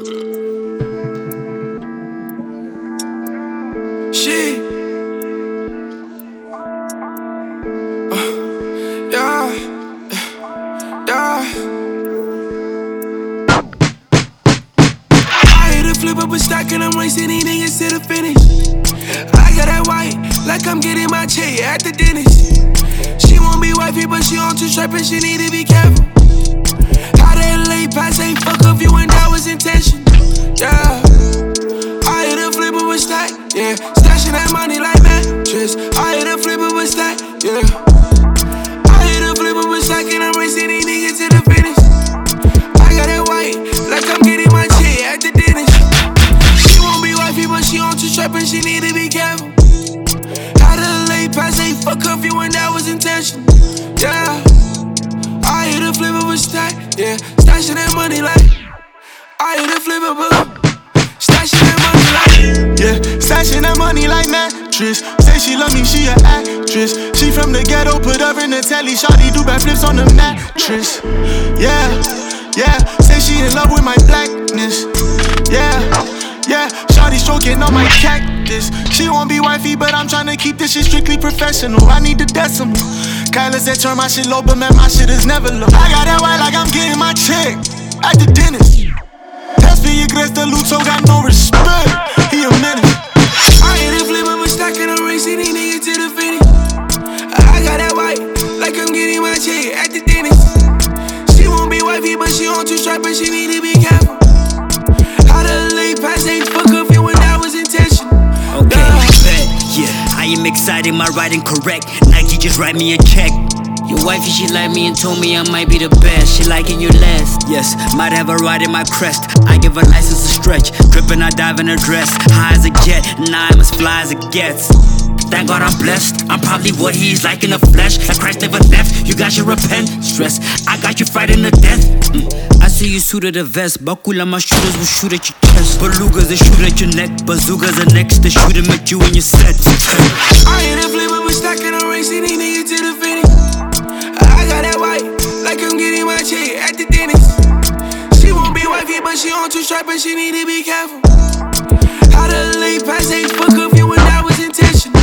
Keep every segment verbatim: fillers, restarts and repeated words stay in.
Shit. Uh, yeah. Yeah. I hit a flip up a stack and I'm racing these niggas to the finish. I got that white, like I'm getting my check at the dentist. She won't be wifey, but she on two strap and she need to be careful. How that late pass ain't fuck up you and that was intention. Yeah. I hit a flip up a stack, yeah. Stashing that money like mattress. I hit a flip up a stack, yeah. I hit a flip up a stack and I'm racing these niggas to the finish. I got that white, like I'm getting my check at the dentist. She won't be wifey, but she on two strap and she need to be careful. How the late pass ain't fuck up you and that was intention. Yeah. I hit a flip of a stack, yeah. Stashing that money like. I hit a flip of a. Stashing that money like. Yeah, stashing that money like mattress. Say she love me, she a actress. She from the ghetto, put her in the telly. Shawty do backflips on the mattress. Yeah, yeah. Say she in love with my blackness. Yeah, yeah. Shawty stroking on my cactus. She won't be wifey, but I'm tryna keep this shit strictly professional. I need the decimal. Kyla said turn my shit low, but man, my shit is never low. I got that white like I'm getting my check at the dentist. Test me, the Luto got no respect. He a menace. I hit a flip of a stack and I'm racing these niggas to the finish. I got that white, like I'm getting my check at the dentist. She won't be wifey, but she on two strap and she need to be careful. How the late pass ain't fuck up you when that was intention. Okay, bet, yeah, I am excited, my writing correct. Nike just write me a check. Your wifey, she like me and told me I might be the best. She liking you last, yes, might have her riding my crest. I give her license to stretch, drippin', I dive in her dress. High as a jet, and I'm as fly as it gets. Thank God I'm blessed, I'm probably what he's like in the flesh. Like Christ never left, you guys should repent. Stress, I got you fighting to death. mm. I see you suited a vest, Bakula, my shooters will shoot at your chest. Belugas, they shoot at your neck, bazookas are next, they shoot them at you in your set. I hit a flip of a stack and I'm racing these niggas to the finish. I got that white, like I'm getting my check at the dentist. She won't be wifey, but she on two strap and she need to be careful. How the late pass ain't fuck up you when that was intentional.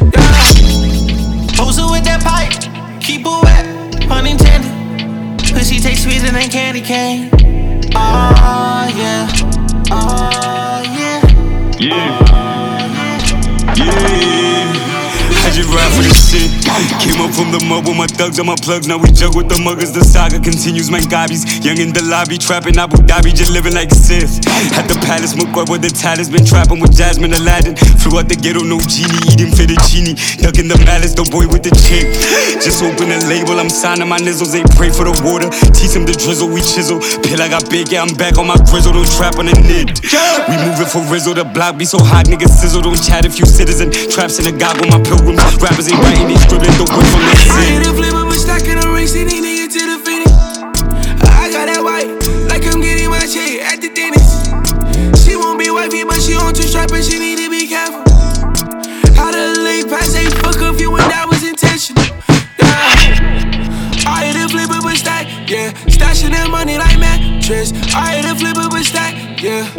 Pose her with that pipe, keep her wet, pun intended. Pussy taste sweeter than candy cane. Oh yeah, oh yeah, yeah, oh, yeah. yeah. I just ride for this shit. Came up from the mud with my thugs and my plugs. Now we jug with the muggers. The saga continues, man. Gobbies young in the lobby, trapping Abu Dhabi, just living like Sith. At the palace, McCoy with the talents. Been trapping with Jasmine Aladdin. Flew out the ghetto, no genie, eating fettuccine. Ducking the malice, the boy with the chick. Just open a label, I'm signing my nizzles. They pray for the water. Teach them the drizzle, we chisel. Pill, I got big, yeah, I'm back on my grizzle. Don't trap on the nid. We moving for Rizzo, the block be so hot, niggas sizzle. Don't chat if you citizen. Traps in the God with my pilgrims. Rappers ain't writing, they scribbling, don't quit from that I hit a flip of a stack and I'm racing these niggas to the finish. I got that white, like I'm getting my check at the dentist. She won't be wifey, but she on two strap and she need to be careful. How the late pass ain't fuck up you when that was intentional. Yeah. I hit a flip of a stack, yeah. Stashing that money like mattress. I hit a flip of a stack, yeah.